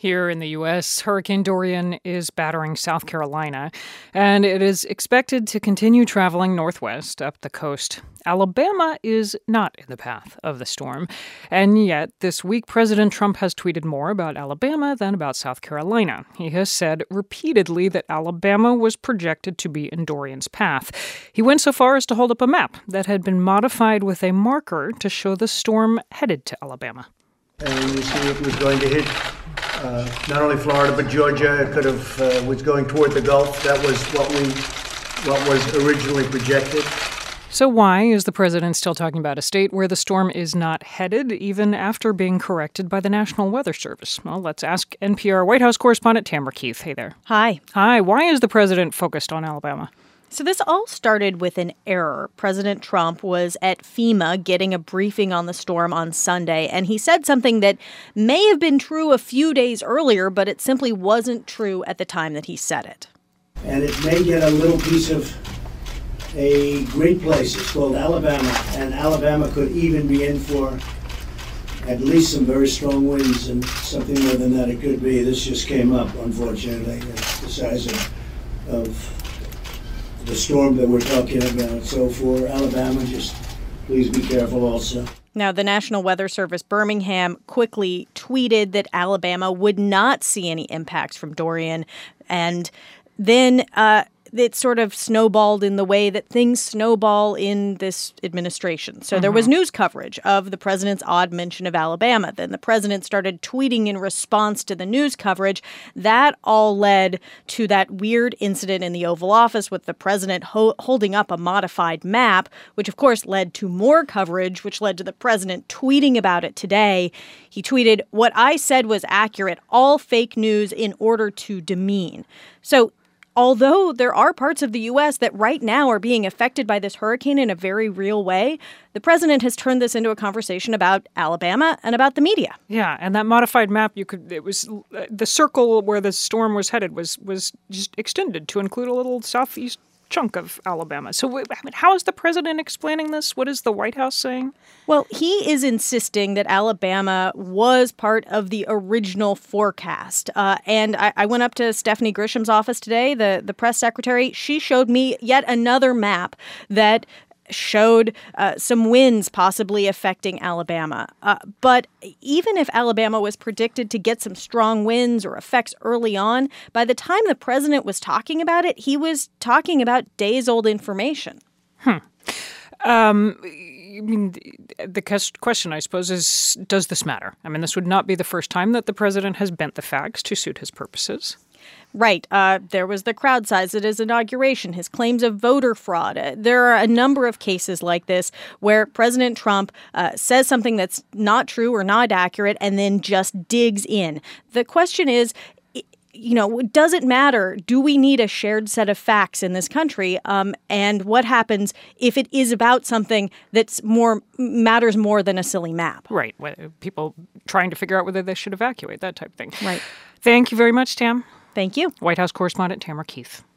Here in the U.S., Hurricane Dorian is battering South Carolina, and it is expected to continue traveling northwest up the coast. Alabama is not in the path of the storm, and yet this week President Trump has tweeted more about Alabama than about South Carolina. He has said repeatedly that Alabama was projected to be in Dorian's path. He went so far as to hold up a map that had been modified with a marker to show the storm headed to Alabama. And you see it was going to hit not only Florida, but Georgia. It could have was going toward the Gulf. That was what was originally projected. So why is the president still talking about a state where the storm is not headed, even after being corrected by the National Weather Service? Well, let's ask NPR White House correspondent Tamara Keith. Hey there. Hi. Hi. Why is the president focused on Alabama? So this all started with an error. President Trump was at FEMA getting a briefing on the storm on Sunday, and he said something that may have been true a few days earlier, but it simply wasn't true at the time that he said it. And it may get a little piece of a great place. It's called Alabama, and Alabama could even be in for at least some very strong winds, and something more than that it could be. This just came up, unfortunately. It's the size of the storm that we're talking about. So for Alabama, just please be careful also. Now, the National Weather Service Birmingham quickly tweeted that Alabama would not see any impacts from Dorian. And then it sort of snowballed in the way that things snowball in this administration. So there was news coverage of the president's odd mention of Alabama. Then the president started tweeting in response to the news coverage. That all led to that weird incident in the Oval Office with the president holding up a modified map, which of course led to more coverage, which led to the president tweeting about it today. He tweeted, "What I said was accurate, all fake news in order to demean." So although there are parts of the U.S. that right now are being affected by this hurricane in a very real way, the president has turned this into a conversation about Alabama and about the media. Yeah, and that modified map, it was the circle where the storm was headed was just extended to include a little southeast chunk of Alabama. So how is the president explaining this? What is the White House saying? Well, he is insisting that Alabama was part of the original forecast. And I went up to Stephanie Grisham's office today, the press secretary. She showed me yet another map that showed some winds possibly affecting Alabama. But even if Alabama was predicted to get some strong winds or effects early on, by the time the president was talking about it, he was talking about days-old information. I mean, the question, I suppose, is, does this matter? I mean, this would not be the first time that the president has bent the facts to suit his purposes. Right. There was the crowd size at his inauguration, his claims of voter fraud. There are a number of cases like this where President Trump says something that's not true or not accurate and then just digs in. The question is, does it matter? Do we need a shared set of facts in this country? And what happens if it is about something that's matters more than a silly map? Right. People trying to figure out whether they should evacuate, that type of thing. Right. Thank you very much, Tam. Thank you. White House correspondent Tamara Keith.